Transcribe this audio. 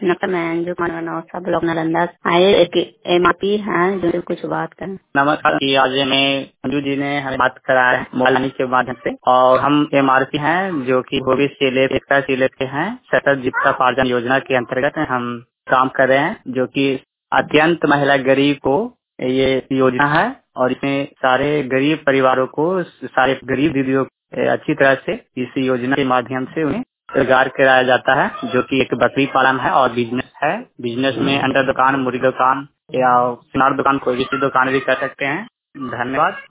नमस्कार, मैं अंजू मनोसा ब्लॉक नालंदा आए एक एमआरपी हैं जो कुछ बात करें। नमस्कार जी, आज में अंजू जी ने हमें बात करा है मोबाइल के माध्यम से, और हम एमआरपी हैं जो कि भविष्य के हैं सतत जीविकोपार्जन योजना के अंतर्गत हम काम कर रहे हैं, जो कि अत्यंत महिला गरीब को ये योजना है। और इसमें सारे गरीब परिवारों को, सारे गरीब दीदियों अच्छी तरह से इस योजना के माध्यम से उन्हें रोजगार कराया जाता है, जो कि एक बकरी पालन है और बिजनेस है। बिजनेस में अंडा दुकान, मुर्गी दुकान या सुनार दुकान, कोई भी दुकान भी कर सकते हैं। धन्यवाद।